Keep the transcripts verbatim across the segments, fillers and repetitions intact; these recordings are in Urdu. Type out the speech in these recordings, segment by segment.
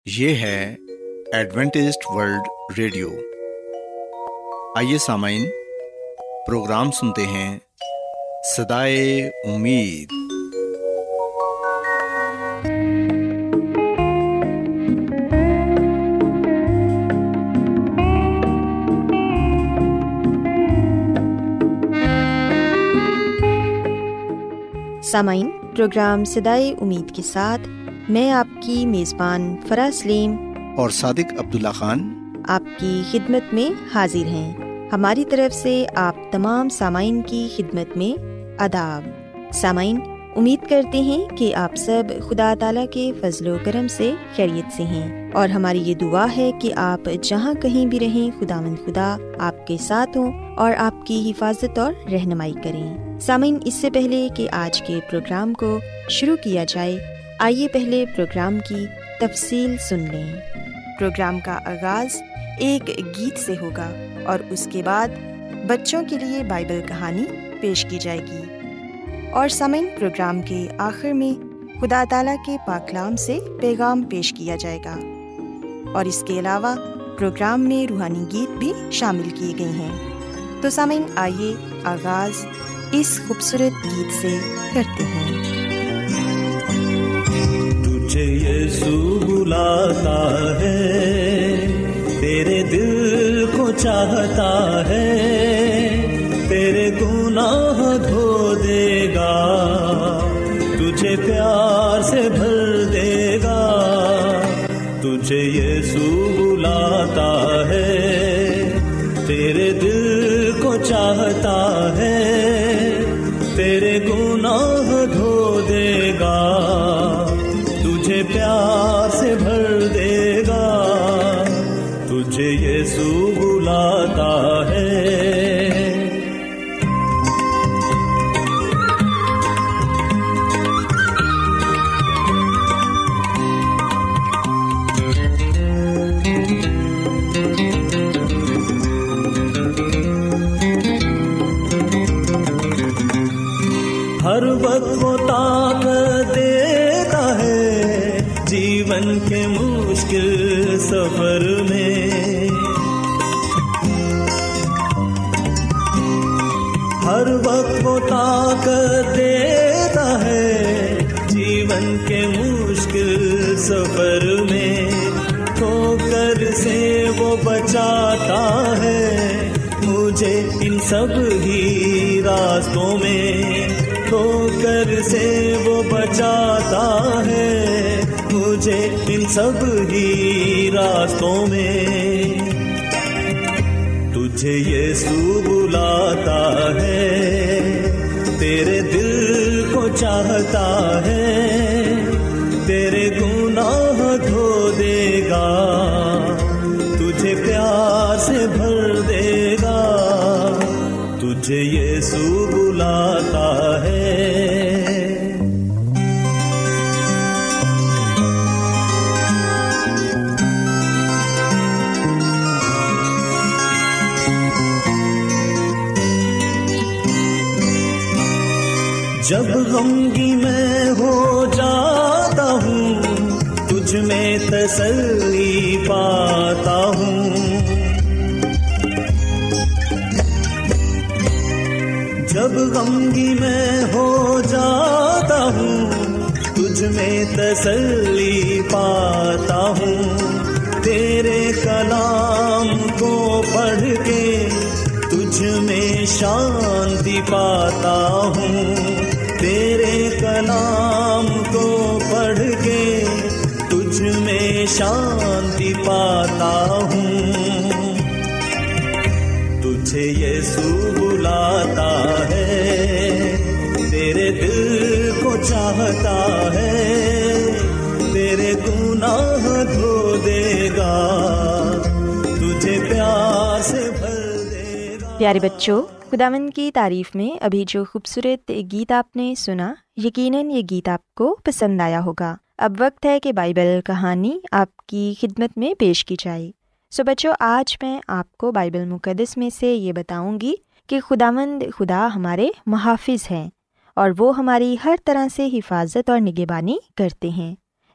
یہ ہے ایڈوینٹسٹ ورلڈ ریڈیو۔ آئیے سامعین، پروگرام سنتے ہیں صدائے امید۔ سامعین، پروگرام صدائے امید کے ساتھ میں آپ کی میزبان فرا سلیم اور صادق عبداللہ خان آپ کی خدمت میں حاضر ہیں۔ ہماری طرف سے آپ تمام سامعین کی خدمت میں آداب۔ سامعین، امید کرتے ہیں کہ آپ سب خدا تعالیٰ کے فضل و کرم سے خیریت سے ہیں، اور ہماری یہ دعا ہے کہ آپ جہاں کہیں بھی رہیں، خداوند خدا آپ کے ساتھ ہوں اور آپ کی حفاظت اور رہنمائی کریں۔ سامعین، اس سے پہلے کہ آج کے پروگرام کو شروع کیا جائے، آئیے پہلے پروگرام کی تفصیل سن لیں۔ پروگرام کا آغاز ایک گیت سے ہوگا اور اس کے بعد بچوں کے لیے بائبل کہانی پیش کی جائے گی، اور سامعین، پروگرام کے آخر میں خدا تعالیٰ کے پاک کلام سے پیغام پیش کیا جائے گا، اور اس کے علاوہ پروگرام میں روحانی گیت بھی شامل کیے گئے ہیں۔ تو سامعین، آئیے آغاز اس خوبصورت گیت سے کرتے ہیں۔ تجھے یسوع بلاتا ہے، تیرے دل کو چاہتا ہے، تیرے گناہ دھو دے گا، تجھے پیار سے بھر دے گا۔ تجھے یسوع بلاتا ہے، تیرے دل کو چاہتا ہے، تیرے گناہ دھو دے گا، تجھے پیار سے بھر دے گا۔ تجھے یسوع بلاتا ہے۔ ہر وقت وہ طاقت دیتا ہے جیون کے مشکل سفر میں، ہر وقت وہ طاقت دیتا ہے جیون کے مشکل سفر میں، ٹھوکر سے وہ بچاتا ہے مجھے ان سب ہی راستوں میں، ٹھوکر سے وہ بچاتا ہے مجھے ان سب ہی راستوں میں۔ تجھے یسوع بلاتا ہے، تیرے دل کو چاہتا ہے، تیرے گناہ دھو دے گا، تجھے پیار سے بھر دے گا۔ تجھے یسوع بلاتا ہے۔ جب غمگی میں ہو جاتا ہوں، تجھ میں تسلی پاتا ہوں، جب غمگی میں ہو جاتا ہوں، تجھ میں تسلی پاتا ہوں، تیرے کلام کو پڑھ کے تجھ میں شانتی پاتا ہوں، تیرے کلام کو پڑھ کے تجھ میں شانتی پاتا ہوں۔ تجھے یسوع بلاتا ہے، تیرے دل کو چاہتا ہے، تیرے گناہ دھو دے گا، تجھے پیار سے بھر دے گا۔ پیارے بچوں، خداوند کی تعریف میں ابھی جو خوبصورت گیت آپ نے سنا، یقیناً یہ گیت آپ کو پسند آیا ہوگا۔ اب وقت ہے کہ بائبل کہانی آپ کی خدمت میں پیش کی جائے۔ سو بچوں، آج میں آپ کو بائبل مقدس میں سے یہ بتاؤں گی کہ خداوند خدا ہمارے محافظ ہیں، اور وہ ہماری ہر طرح سے حفاظت اور نگہبانی کرتے ہیں۔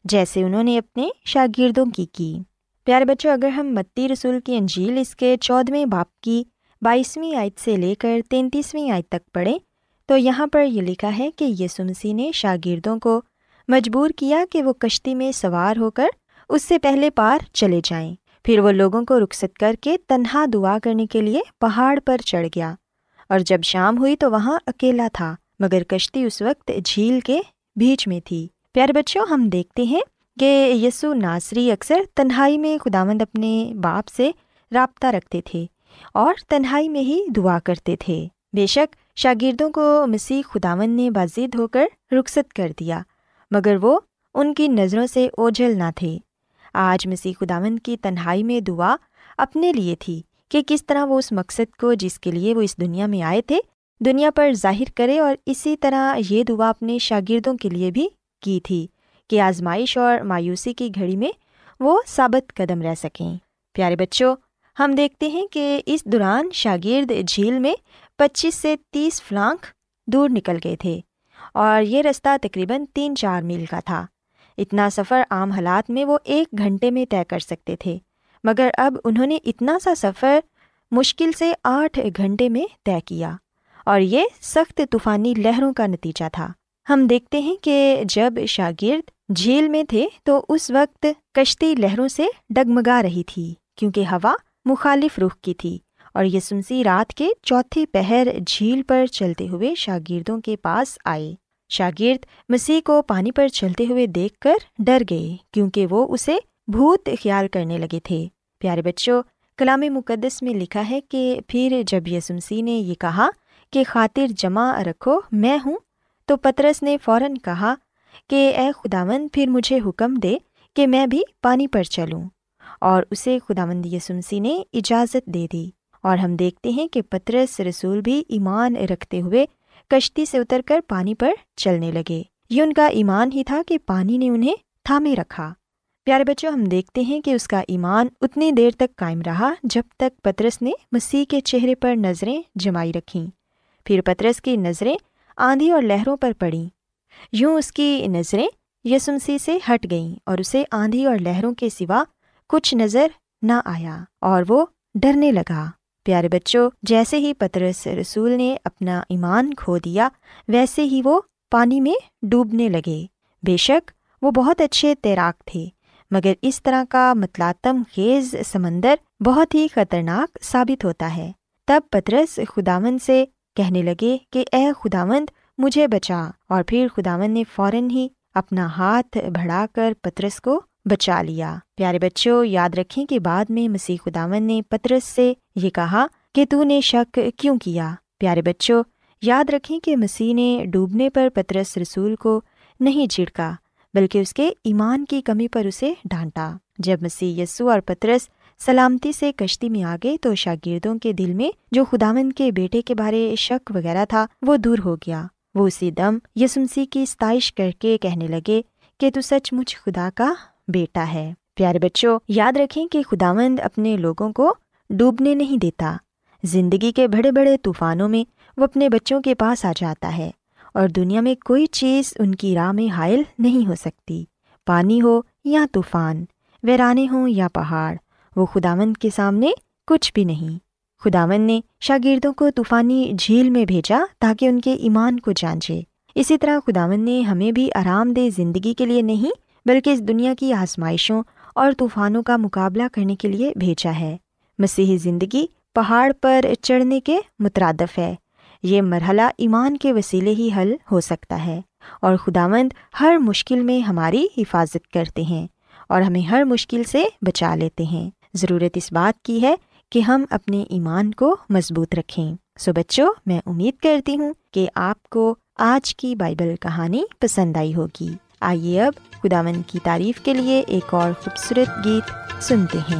جیسے انہوں نے اپنے شاگردوں کی کی۔ پیارے بچوں، اگر ہم متی رسول کی انجیل اس کے چودھویں باب کی بائیسویں آیت سے لے کر تینتیسویں آیت تک پڑھیں تو یہاں پر یہ لکھا ہے کہ یسوع مسیح نے شاگردوں کو مجبور کیا کہ وہ کشتی میں سوار ہو کر اس سے پہلے پار چلے جائیں۔ پھر وہ لوگوں کو رخصت کر کے تنہا دعا کرنے کے لیے پہاڑ پر چڑھ گیا، اور جب شام ہوئی تو وہاں اکیلا تھا، مگر کشتی اس وقت جھیل کے بیچ میں تھی۔ پیارے بچوں، ہم دیکھتے ہیں کہ یسوع ناصری اکثر تنہائی میں خداوند اپنے باپ سے رابطہ رکھتے تھے اور تنہائی میں ہی دعا کرتے تھے۔ بے شک شاگردوں کو مسیح خداوند نے باضد ہو کر رخصت کر دیا، مگر وہ ان کی نظروں سے اوجھل نہ تھے۔ آج مسیح خداوند کی تنہائی میں دعا اپنے لیے تھی کہ کس طرح وہ اس مقصد کو جس کے لیے وہ اس دنیا میں آئے تھے دنیا پر ظاہر کرے، اور اسی طرح یہ دعا اپنے شاگردوں کے لیے بھی کی تھی کہ آزمائش اور مایوسی کی گھڑی میں وہ ثابت قدم رہ سکیں۔ پیارے بچوں، ہم دیکھتے ہیں کہ اس دوران شاگرد جھیل میں پچیس سے تیس فلانک دور نکل گئے تھے، اور یہ رستہ تقریباً تین چار میل کا تھا۔ اتنا سفر عام حالات میں وہ ایک گھنٹے میں طے کر سکتے تھے، مگر اب انہوں نے اتنا سا سفر مشکل سے آٹھ گھنٹے میں طے کیا، اور یہ سخت طوفانی لہروں کا نتیجہ تھا۔ ہم دیکھتے ہیں کہ جب شاگرد جھیل میں تھے تو اس وقت کشتی لہروں سے ڈگمگا رہی تھی، کیونکہ ہوا مخالف رخ کی تھی، اور یسوع مسیح رات کے چوتھی پہر جھیل پر چلتے ہوئے شاگردوں کے پاس آئے۔ شاگرد مسیح کو پانی پر چلتے ہوئے دیکھ کر ڈر گئے، کیونکہ وہ اسے بھوت خیال کرنے لگے تھے۔ پیارے بچوں، کلام مقدس میں لکھا ہے کہ پھر جب یسوع مسیح نے یہ کہا کہ خاطر جمع رکھو میں ہوں، تو پطرس نے فوراً کہا کہ اے خداوند، پھر مجھے حکم دے کہ میں بھی پانی پر چلوں، اور اسے خداوند یسوع مسیح نے اجازت دے دی۔ اور ہم دیکھتے ہیں کہ پطرس رسول بھی ایمان رکھتے ہوئے کشتی سے اتر کر پانی پر چلنے لگے۔ یہ ان کا ایمان ہی تھا کہ پانی نے انہیں تھامے رکھا۔ پیارے بچوں، ہم دیکھتے ہیں کہ اس کا ایمان اتنی دیر تک قائم رہا جب تک پطرس نے مسیح کے چہرے پر نظریں جمائی رکھیں۔ پھر پطرس کی نظریں آندھی اور لہروں پر پڑیں۔ یوں اس کی نظریں یسوع مسیح سے ہٹ گئیں، اور اسے آندھی اور لہروں کے سوا کچھ نظر نہ آیا، اور وہ ڈرنے لگا۔ پیارے بچوں، جیسے ہی پطرس رسول نے اپنا ایمان کھو دیا، ویسے ہی وہ پانی میں ڈوبنے لگے۔ بے شک وہ بہت اچھے تیراک تھے، مگر اس طرح کا متلاطم خیز سمندر بہت ہی خطرناک ثابت ہوتا ہے۔ تب پطرس خداوند سے کہنے لگے کہ اے خداوند مجھے بچا، اور پھر خداوند نے فوراً ہی اپنا ہاتھ بڑھا کر پطرس کو بچا لیا۔ پیارے بچوں، یاد رکھیں کہ بعد میں مسیح خداوند نے پطرس سے یہ کہا کہ تو نے شک کیوں کیا۔ پیارے بچوں، یاد رکھیں کہ مسیح نے ڈوبنے پر پطرس رسول کو نہیں جھڑکا، بلکہ اس کے ایمان کی کمی پر اسے ڈانٹا۔ جب مسیح یسوع اور پطرس سلامتی سے کشتی میں آ گئے تو شاگردوں کے دل میں جو خداوند کے بیٹے کے بارے شک وغیرہ تھا وہ دور ہو گیا۔ وہ اسی دم یسوع مسیح کی ستائش کر کے کہنے لگے کہ تو سچ مچ خدا کا بیٹا ہے۔ پیارے بچوں، یاد رکھیں کہ خداوند اپنے لوگوں کو ڈوبنے نہیں دیتا۔ زندگی کے بڑے بڑے طوفانوں میں وہ اپنے بچوں کے پاس آ جاتا ہے، اور دنیا میں کوئی چیز ان کی راہ میں حائل نہیں ہو سکتی۔ پانی ہو یا طوفان، ویرانے ہوں یا پہاڑ، وہ خداوند کے سامنے کچھ بھی نہیں۔ خداوند نے شاگردوں کو طوفانی جھیل میں بھیجا تاکہ ان کے ایمان کو جانچے۔ اسی طرح خداوند نے ہمیں بھی آرام دہ زندگی کے لیے نہیں بلکہ اس دنیا کی آزمائشوں اور طوفانوں کا مقابلہ کرنے کے لیے بھیجا ہے۔ مسیحی زندگی پہاڑ پر چڑھنے کے مترادف ہے۔ یہ مرحلہ ایمان کے وسیلے ہی حل ہو سکتا ہے، اور خداوند ہر مشکل میں ہماری حفاظت کرتے ہیں اور ہمیں ہر مشکل سے بچا لیتے ہیں۔ ضرورت اس بات کی ہے کہ ہم اپنے ایمان کو مضبوط رکھیں۔ سو بچوں، میں امید کرتی ہوں کہ آپ کو آج کی بائبل کہانی پسند آئی ہوگی۔ آئیے اب خداوند کی تعریف کے لیے ایک اور خوبصورت گیت سنتے ہیں۔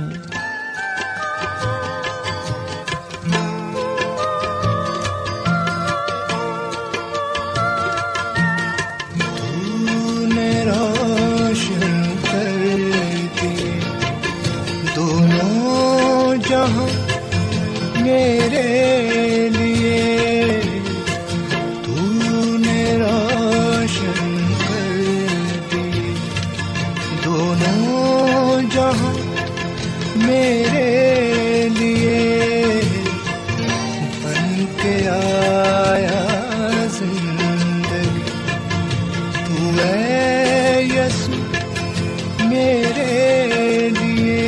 جہاں میرے لیے تو نے روشن کر دی، میرے لیے بن کے آیا زندگی، تو اے یسوع میرے لیے۔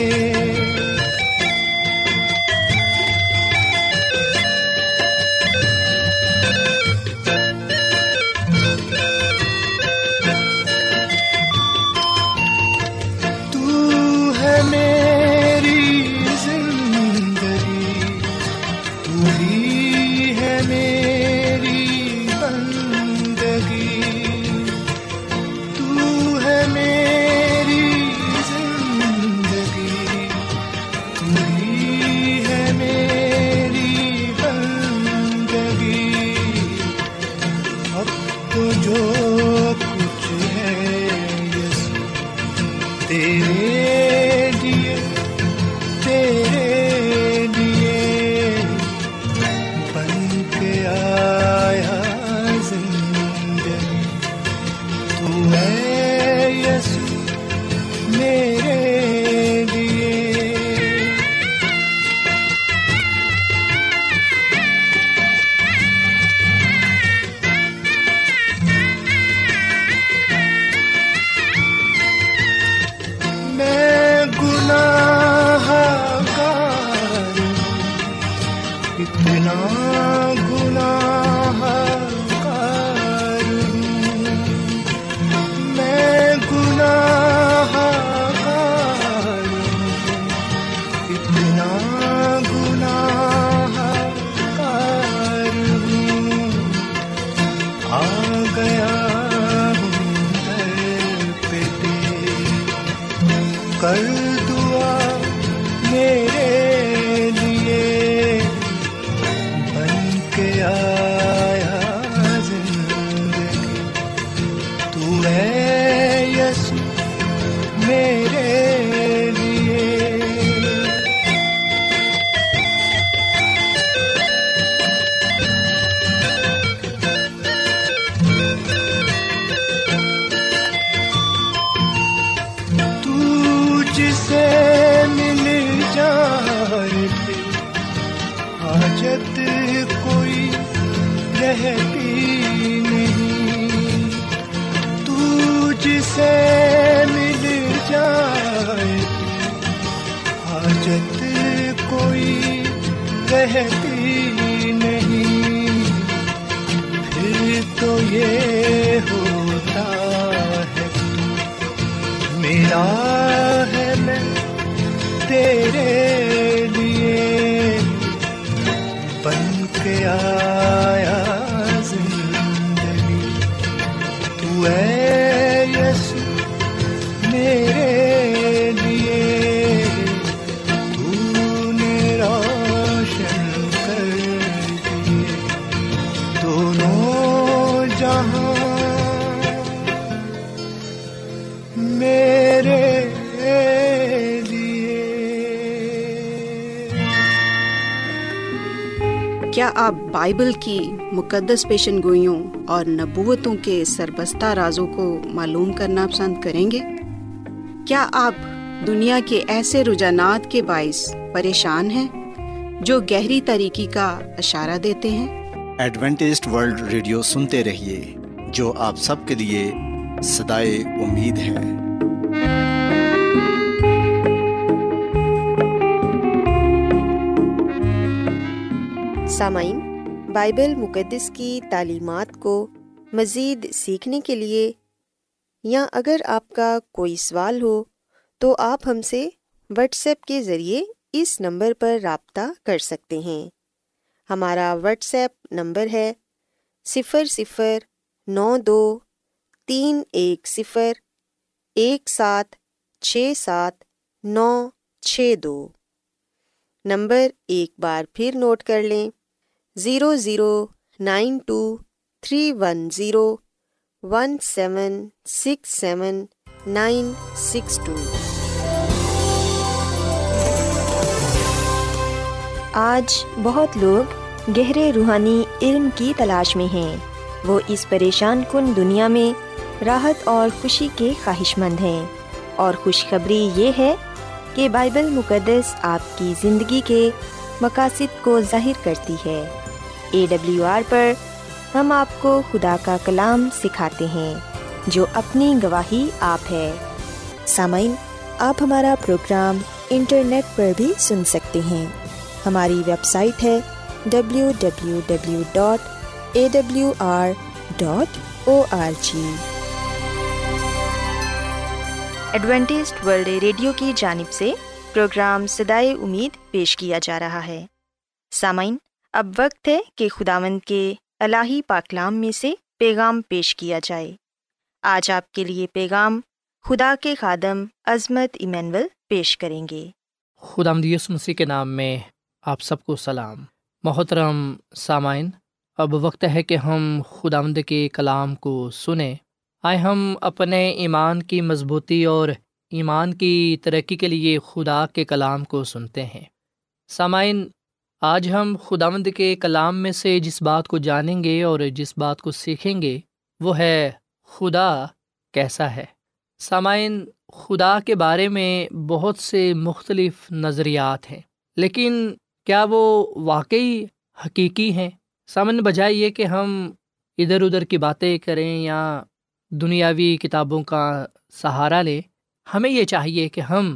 رہتی نہیں، پھر تو یہ ہوتا ہے تو میرا ہے، میں تیرے لیے بن کے آیا زندگی، تو اے یسوع میرے لیے تو نے روشن کر دیے دونوں جہاں میرے لیے۔ کیا آپ بائبل کی مقدس پیشن گوئیوں اور نبوتوں کے سربستہ رازوں کو معلوم کرنا پسند کریں گے؟ کیا آپ دنیا کے ایسے رجحانات کے باعث پریشان ہیں جو گہری تاریکی کا اشارہ دیتے ہیں؟ ایڈوینٹسٹ ورلڈ ریڈیو سنتے رہیے، جو آپ سب کے لیے صدائے امید ہے۔ سامعین، بائبل مقدس کی تعلیمات کو مزید سیکھنے کے لیے یا اگر آپ کا کوئی سوال ہو تو آپ ہم سے واٹس ایپ کے ذریعے اس نمبر پر رابطہ کر سکتے ہیں۔ ہمارا واٹس ایپ نمبر ہے صفر صفر نو دو تین ایک صفر ایک سات چھ سات نو چھ دو۔ نمبر ایک بار پھر نوٹ کر لیں، zero zero nine two three one zero one seven six seven nine six two. آج بہت لوگ گہرے روحانی علم کی تلاش میں ہیں۔ وہ اس پریشان کن دنیا میں راحت اور خوشی کے خواہش مند ہیں، اور خوشخبری یہ ہے کہ بائبل مقدس آپ کی زندگی کے مقاصد کو ظاہر کرتی ہے۔ اے ڈبلیو آر پر ہم آپ کو خدا کا کلام سکھاتے ہیں جو اپنی گواہی آپ ہے۔ سامعین، آپ ہمارا پروگرام انٹرنیٹ پر بھی سن سکتے ہیں۔ ہماری ویب سائٹ ہے W W W dot A W R dot O R G. Adventist World Radio کی جانب سے پروگرام صدائے امید پیش کیا جا رہا ہے۔ سامعین، اب وقت ہے کہ خداوند کے الہی پاکلام میں سے پیغام پیش کیا جائے۔ آج آپ کے لیے پیغام خدا کے خادم عظمت ایمینول پیش کریں گے۔ خداوند یسوع مسیح کے نام میں آپ سب کو سلام۔ محترم سامعین، اب وقت ہے کہ ہم خداوند کے کلام کو سنیں۔ آئے ہم اپنے ایمان کی مضبوطی اور ایمان کی ترقی کے لیے خدا کے کلام کو سنتے ہیں۔ سامعین، آج ہم خداوند کے کلام میں سے جس بات کو جانیں گے اور جس بات کو سیکھیں گے وہ ہے خدا کیسا ہے۔ سامعین، خدا کے بارے میں بہت سے مختلف نظریات ہیں، لیکن کیا وہ واقعی حقیقی ہیں؟ سامعین، بجائے یہ کہ ہم ادھر ادھر کی باتیں کریں یا دنیاوی کتابوں کا سہارا لیں، ہمیں یہ چاہیے کہ ہم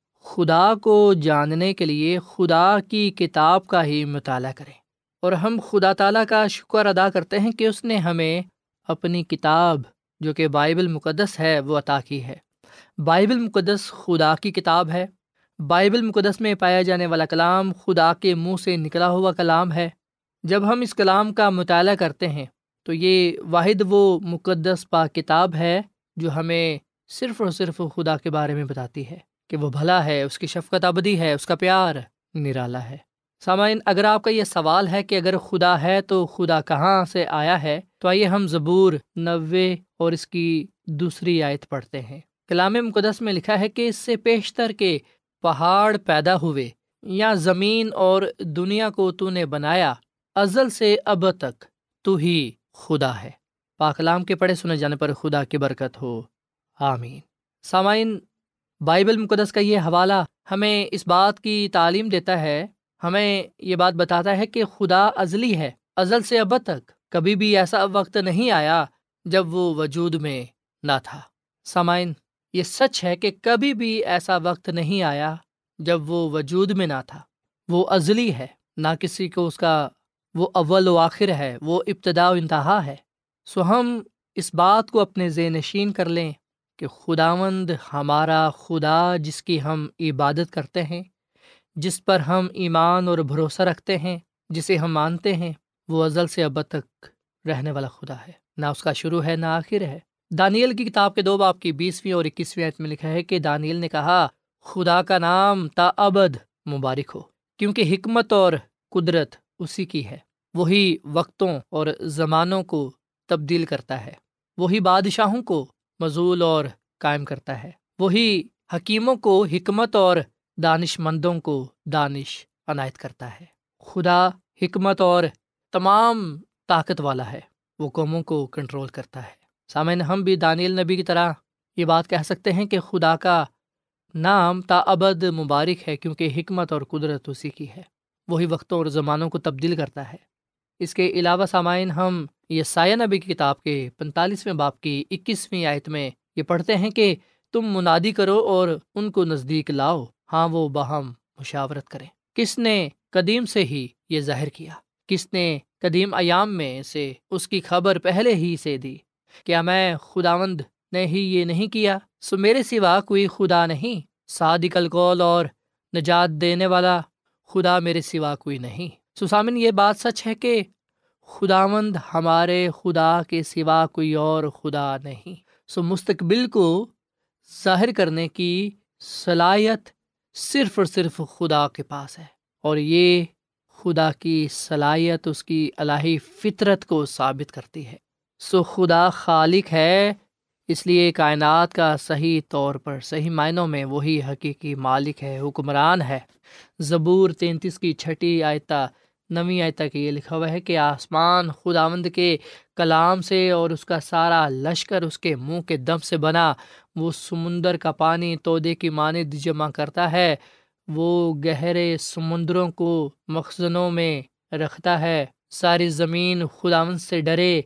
خدا کو جاننے کے لیے خدا کی کتاب کا ہی مطالعہ کریں، اور ہم خدا تعالیٰ کا شکر ادا کرتے ہیں کہ اس نے ہمیں اپنی کتاب جو کہ بائبل مقدس ہے وہ عطا کی ہے۔ بائبل مقدس خدا کی کتاب ہے۔ بائبل مقدس میں پایا جانے والا کلام خدا کے منہ سے نکلا ہوا کلام ہے۔ جب ہم اس کلام کا مطالعہ کرتے ہیں تو یہ واحد وہ مقدس پاک کتاب ہے جو ہمیں صرف اور صرف خدا کے بارے میں بتاتی ہے کہ وہ بھلا ہے، اس کی شفقت ابدی ہے، اس کا پیار نرالا ہے۔ سامعین، اگر آپ کا یہ سوال ہے کہ اگر خدا ہے تو خدا کہاں سے آیا ہے، تو آئیے ہم زبور نوے اور اس کی دوسری آیت پڑھتے ہیں۔ کلام مقدس میں لکھا ہے کہ اس سے پیشتر کے پہاڑ پیدا ہوئے یا زمین اور دنیا کو تو نے بنایا، ازل سے اب تک تو ہی خدا ہے۔ پاک کلام کے پڑھے سنے جانے پر خدا کی برکت ہو، آمین۔ سامعین، بائبل مقدس کا یہ حوالہ ہمیں اس بات کی تعلیم دیتا ہے، ہمیں یہ بات بتاتا ہے کہ خدا ازلی ہے، ازل سے اب تک۔ کبھی بھی ایسا وقت نہیں آیا جب وہ وجود میں نہ تھا۔ سامعین، یہ سچ ہے کہ کبھی بھی ایسا وقت نہیں آیا جب وہ وجود میں نہ تھا۔ وہ ازلی ہے، نہ کسی کو اس کا وہ اول و آخر ہے، وہ ابتدا و انتہا ہے۔ سو ہم اس بات کو اپنے ذہن نشین کر لیں کہ خداوند ہمارا خدا جس کی ہم عبادت کرتے ہیں، جس پر ہم ایمان اور بھروسہ رکھتے ہیں، جسے ہم مانتے ہیں، وہ ازل سے اب تک رہنے والا خدا ہے، نہ اس کا شروع ہے نہ آخر ہے۔ دانیل کی کتاب کے دو باب کی بیسویں اور اکیسویں آیت میں لکھا ہے کہ دانیل نے کہا، خدا کا نام تا ابد مبارک ہو، کیونکہ حکمت اور قدرت اسی کی ہے۔ وہی وقتوں اور زمانوں کو تبدیل کرتا ہے، وہی بادشاہوں کو مذول اور قائم کرتا ہے، وہی حکیموں کو حکمت اور دانش مندوں کو دانش عنایت کرتا ہے۔ خدا حکمت اور تمام طاقت والا ہے، وہ قوموں کو کنٹرول کرتا ہے۔ سامعین، ہم بھی دانیل نبی کی طرح یہ بات کہہ سکتے ہیں کہ خدا کا نام تا ابد مبارک ہے، کیونکہ حکمت اور قدرت اسی کی ہے، وہی وقتوں اور زمانوں کو تبدیل کرتا ہے۔ اس کے علاوہ سامعین، ہم یسایہ نبی کی کتاب کے پینتالیسویں باب کی اکیسویں آیت میں یہ پڑھتے ہیں کہ تم منادی کرو اور ان کو نزدیک لاؤ، ہاں وہ باہم مشاورت کریں۔ کس نے قدیم سے ہی یہ ظاہر کیا؟ کس نے قدیم ایام میں سے اس کی خبر پہلے ہی سے دی؟ کیا میں خداوند نے ہی یہ نہیں کیا؟ سو میرے سوا کوئی خدا نہیں، صادق القول اور نجات دینے والا خدا میرے سوا کوئی نہیں۔ سو سامن، یہ بات سچ ہے کہ خداوند ہمارے خدا کے سوا کوئی اور خدا نہیں۔ سو مستقبل کو ظاہر کرنے کی صلاحیت صرف اور صرف خدا کے پاس ہے، اور یہ خدا کی صلاحیت اس کی الہی فطرت کو ثابت کرتی ہے۔ سو خدا خالق ہے، اس لیے کائنات کا صحیح طور پر صحیح معنوں میں وہی حقیقی مالک ہے، حکمران ہے۔ زبور تینتیس کی چھٹی آیتہ نویں آیتہ کے یہ لکھا ہوا ہے کہ آسمان خداوند کے کلام سے اور اس کا سارا لشکر اس کے منہ کے دم سے بنا، وہ سمندر کا پانی تودے کی مانند جمع کرتا ہے، وہ گہرے سمندروں کو مخزنوں میں رکھتا ہے۔ ساری زمین خداوند سے ڈرے،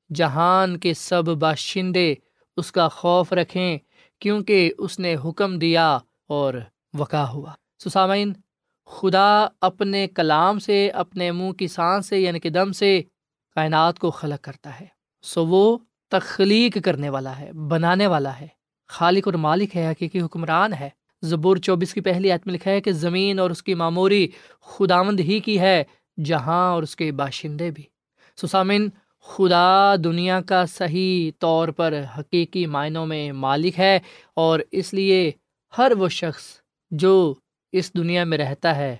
جہان کے سب باشندے اس کا خوف رکھیں، کیونکہ اس نے حکم دیا اور وقع ہوا۔ سو سامعین، خدا اپنے کلام سے، اپنے منہ کی سانس سے یعنی کہ دم سے کائنات کو خلق کرتا ہے۔ سو وہ تخلیق کرنے والا ہے، بنانے والا ہے، خالق اور مالک ہے، حقیقی حکمران ہے۔ زبور چوبیس کی پہلی آیت میں لکھا ہے کہ زمین اور اس کی معموری خداوند ہی کی ہے، جہاں اور اس کے باشندے بھی۔ سو سامعین، خدا دنیا کا صحیح طور پر حقیقی معنوں میں مالک ہے، اور اس لیے ہر وہ شخص جو اس دنیا میں رہتا ہے،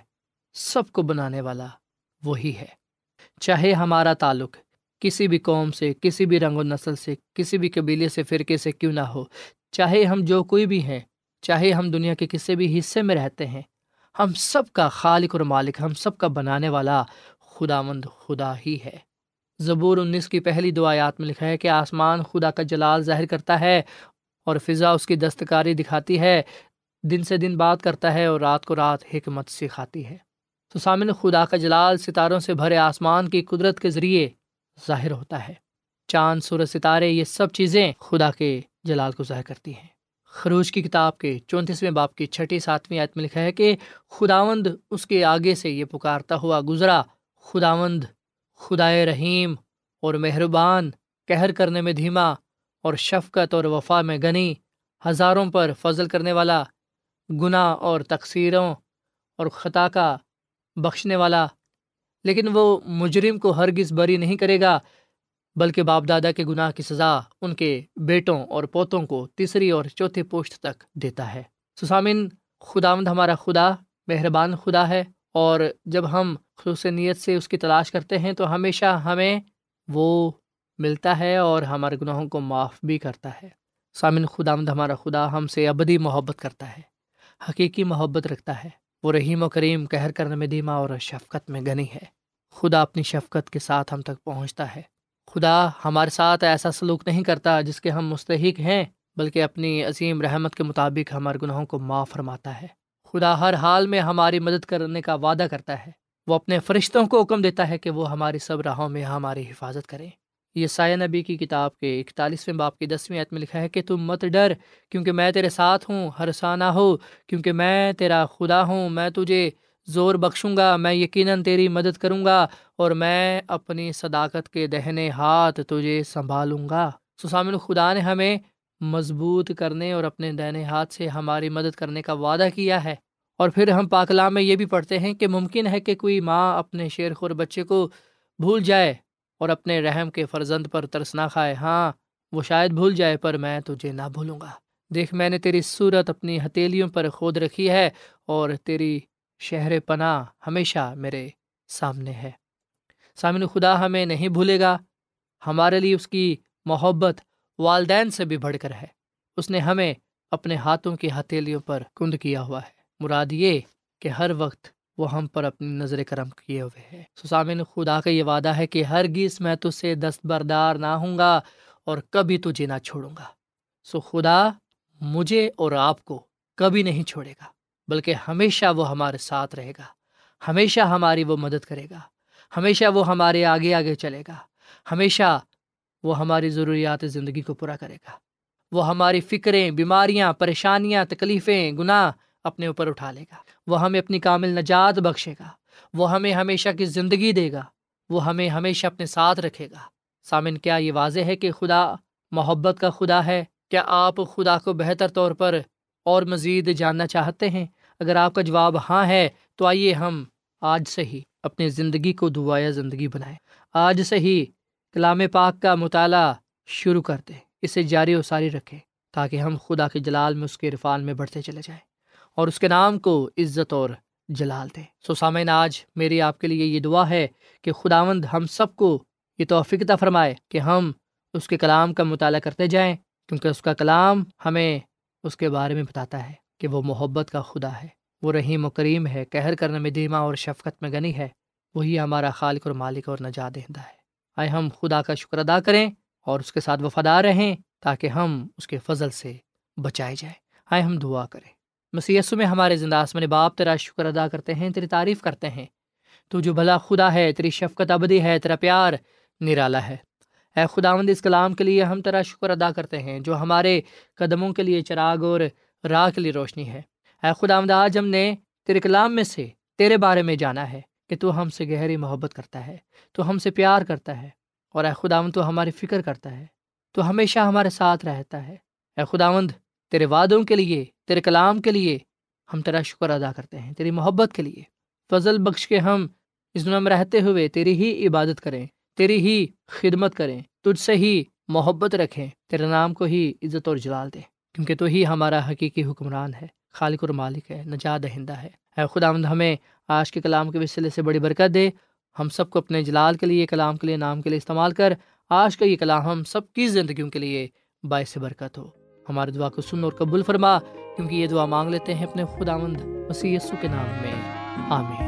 سب کو بنانے والا وہی ہے۔ چاہے ہمارا تعلق کسی بھی قوم سے، کسی بھی رنگ و نسل سے، کسی بھی قبیلے سے، فرقے سے کیوں نہ ہو، چاہے ہم جو کوئی بھی ہیں، چاہے ہم دنیا کے کسی بھی حصے میں رہتے ہیں، ہم سب کا خالق اور مالک، ہم سب کا بنانے والا خداوند خدا ہی ہے۔ زبور انیس کی پہلی دو آیات میں لکھا ہے کہ آسمان خدا کا جلال ظاہر کرتا ہے اور فضا اس کی دستکاری دکھاتی ہے، دن سے دن بات کرتا ہے اور رات کو رات حکمت سکھاتی ہے۔ تو سامنے خدا کا جلال ستاروں سے بھرے آسمان کی قدرت کے ذریعے ظاہر ہوتا ہے۔ چاند، سورج، ستارے، یہ سب چیزیں خدا کے جلال کو ظاہر کرتی ہیں۔ خروج کی کتاب کے چونتیسویں باب کی چھٹی ساتویں آیت میں لکھا ہے کہ خداوند اس کے آگے سے یہ پکارتا ہوا گزرا، خداوند خدائے رحیم اور مہربان، قہر کرنے میں دھیما اور شفقت اور وفا میں غنی، ہزاروں پر فضل کرنے والا، گناہ اور تقصیروں اور خطا کا بخشنے والا، لیکن وہ مجرم کو ہرگز بری نہیں کرے گا، بلکہ باپ دادا کے گناہ کی سزا ان کے بیٹوں اور پوتوں کو تیسری اور چوتھی پوشت تک دیتا ہے۔ سامعین، خداوند ہمارا خدا مہربان خدا ہے، اور جب ہم خلوص نیت سے اس کی تلاش کرتے ہیں تو ہمیشہ ہمیں وہ ملتا ہے اور ہمارے گناہوں کو معاف بھی کرتا ہے۔ سامعین، خداوند ہمارا خدا ہم سے ابدی محبت کرتا ہے، حقیقی محبت رکھتا ہے۔ وہ رحیم و کریم، قہر کرنے میں دھیما اور شفقت میں غنی ہے۔ خدا اپنی شفقت کے ساتھ ہم تک پہنچتا ہے۔ خدا ہمارے ساتھ ایسا سلوک نہیں کرتا جس کے ہم مستحق ہیں، بلکہ اپنی عظیم رحمت کے مطابق ہمارے گناہوں کو معاف فرماتا ہے۔ خدا ہر حال میں ہماری مدد کرنے کا وعدہ کرتا ہے۔ وہ اپنے فرشتوں کو حکم دیتا ہے کہ وہ ہماری سب راہوں میں ہماری حفاظت کریں۔ یسایہ نبی کی کتاب کے اکتالیسویں باب کی دسویں آیت میں لکھا ہے کہ تم مت ڈر، کیونکہ میں تیرے ساتھ ہوں، ہرسا نہ ہو، کیونکہ میں تیرا خدا ہوں، میں تجھے زور بخشوں گا، میں یقیناً تیری مدد کروں گا، اور میں اپنی صداقت کے دہنے ہاتھ تجھے سنبھالوں گا۔ سو سامعین، خدا نے ہمیں مضبوط کرنے اور اپنے دہنے ہاتھ سے ہماری مدد کرنے کا وعدہ کیا ہے۔ اور پھر ہم پاک کلام میں یہ بھی پڑھتے ہیں کہ ممکن ہے کہ کوئی ماں اپنے شیر خور بچے کو بھول جائے اور اپنے رحم کے فرزند پر ترس نہ کھائے، ہاں وہ شاید بھول جائے، پر میں تجھے نہ بھولوں گا۔ دیکھ، میں نے تیری صورت اپنی ہتھیلیوں پر کھود رکھی ہے، اور تیری شہر پناہ ہمیشہ میرے سامنے ہے۔ سامنے، خدا ہمیں نہیں بھولے گا۔ ہمارے لیے اس کی محبت والدین سے بھی بڑھ کر ہے۔ اس نے ہمیں اپنے ہاتھوں کی ہتھیلیوں پر کند کیا ہوا ہے۔ مراد یہ کہ ہر وقت وہ ہم پر اپنی نظر کرم کیے ہوئے ہے۔ سو سامعین، خدا کا یہ وعدہ ہے کہ ہرگز میں تجھ سے دستبردار نہ ہوں گا اور کبھی تجھے نہ چھوڑوں گا۔ سو خدا مجھے اور آپ کو کبھی نہیں چھوڑے گا، بلکہ ہمیشہ وہ ہمارے ساتھ رہے گا، ہمیشہ ہماری وہ مدد کرے گا، ہمیشہ وہ ہمارے آگے آگے چلے گا، ہمیشہ وہ ہماری ضروریات زندگی کو پورا کرے گا۔ وہ ہماری فکریں، بیماریاں، پریشانیاں، تکلیفیں، گناہ اپنے اوپر اٹھا لے گا۔ وہ ہمیں اپنی کامل نجات بخشے گا، وہ ہمیں ہمیشہ کی زندگی دے گا، وہ ہمیں ہمیشہ اپنے ساتھ رکھے گا۔ سامن، کیا یہ واضح ہے کہ خدا محبت کا خدا ہے؟ کیا آپ خدا کو بہتر طور پر اور مزید جاننا چاہتے ہیں؟ اگر آپ کا جواب ہاں ہے تو آئیے ہم آج سے ہی اپنی زندگی کو دعائے زندگی بنائیں۔ آج سے ہی کلام پاک کا مطالعہ شروع کر دیں، اسے جاری و ساری رکھیں، تاکہ ہم خدا کے جلال میں، اس کے عرفان میں بڑھتے چلے جائیں اور اس کے نام کو عزت اور جلال دیں۔ سو سامعین، آج میری آپ کے لیے یہ دعا ہے کہ خداوند ہم سب کو یہ توفیق عطا فرمائے کہ ہم اس کے کلام کا مطالعہ کرتے جائیں، کیونکہ اس کا کلام ہمیں اس کے بارے میں بتاتا ہے کہ وہ محبت کا خدا ہے، وہ رحیم و کریم ہے، قہر کرنے میں دھیما اور شفقت میں غنی ہے، وہی ہمارا خالق اور مالک اور نجات دہندہ ہے۔ آئے ہم خدا کا شکر ادا کریں اور اس کے ساتھ وفادار رہیں، تاکہ ہم اس کے فضل سے بچائے جائیں۔ آئے ہم دعا کریں۔ مسیح یسوع میں ہمارے زندہ آسمانی باپ، تیرا شکر ادا کرتے ہیں، تیری تعریف کرتے ہیں۔ تو جو بھلا خدا ہے، تیری شفقت ابدی ہے، تیرا پیار نرالا ہے۔ اے خداوند، اس کلام کے لیے ہم تیرا شکر ادا کرتے ہیں جو ہمارے قدموں کے لیے چراغ اور راہ کے لیے روشنی ہے۔ اے خداوند، آج ہم نے تیرے کلام میں سے تیرے بارے میں جانا ہے کہ تو ہم سے گہری محبت کرتا ہے، تو ہم سے پیار کرتا ہے، اور اے خداوند تو ہماری فکر کرتا ہے، تو ہمیشہ ہمارے ساتھ رہتا ہے۔ اے خداوند، تیرے وعدوں کے لیے، تیرے کلام کے لیے ہم تیرا شکر ادا کرتے ہیں، تیری محبت کے لیے فضل بخش کے ہم اس دنیا میں رہتے ہوئے تیری ہی عبادت کریں، تیری ہی خدمت کریں، تجھ سے ہی محبت رکھیں، تیرے نام کو ہی عزت اور جلال دیں، کیونکہ تو ہی ہمارا حقیقی حکمران ہے، خالق اور مالک ہے، نجات دہندہ ہے۔ اے خداوند، ہمیں آج کے کلام کے وسیلے سے بڑی برکت دے، ہم سب کو اپنے جلال کے لیے، کلام کے لیے، نام کے لیے استعمال کر آج کا یہ کلام ہم سب کی زندگیوں کے لیے باعث برکت ہو۔ ہماری دعا کو سن اور قبول فرما، کیونکہ یہ دعا مانگ لیتے ہیں اپنے خداوند مسیح یسوع کے نام میں، آمین۔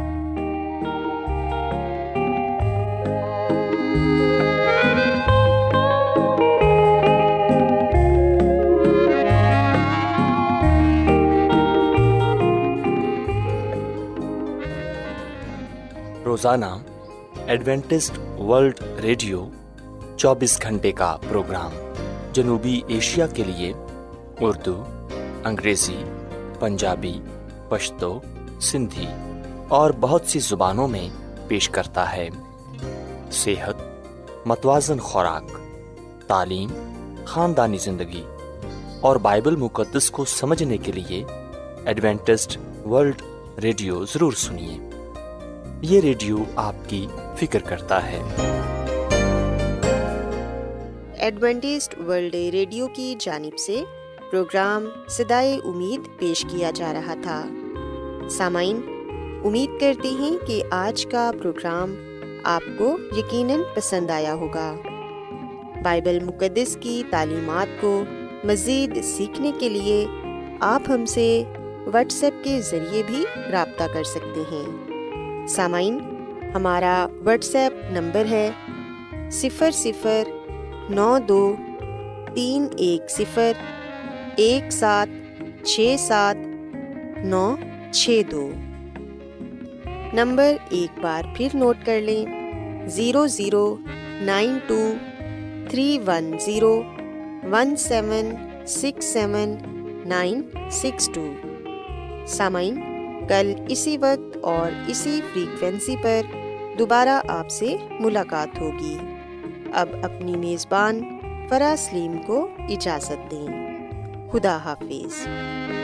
روزانہ ایڈوینٹسٹ ورلڈ ریڈیو چوبیس گھنٹے کا پروگرام جنوبی ایشیا کے لیے اردو، انگریزی، پنجابی، پشتو، سندھی اور بہت سی زبانوں میں پیش کرتا ہے۔ صحت، متوازن خوراک، تعلیم، خاندانی زندگی اور بائبل مقدس کو سمجھنے کے لیے ایڈوینٹسٹ ورلڈ ریڈیو ضرور سنیے۔ یہ ریڈیو آپ کی فکر کرتا ہے۔ ایڈوینٹسٹ ورلڈ ریڈیو کی جانب سے پروگرام صدائے امید پیش کیا جا رہا تھا۔ سامعین، امید کرتے ہیں کہ آج کا پروگرام آپ کو یقیناً پسند آیا ہوگا۔ بائبل مقدس کی تعلیمات کو مزید سیکھنے کے لیے آپ ہم سے واٹس ایپ کے ذریعے بھی رابطہ کر سکتے ہیں۔ سامعین، ہمارا واٹس ایپ نمبر ہے صفر صفر نو دو تین ایک صفر ایک سات چھ سات نو چھ دو۔ نمبر ایک بار پھر نوٹ کر لیں، zero zero nine two three one zero one seven six seven nine six two. سامعین، کل اسی وقت اور اسی فریکوینسی پر دوبارہ آپ سے ملاقات ہوگی۔ اب اپنی میزبان فرا سلیم کو اجازت دیں۔ خدا حافظ۔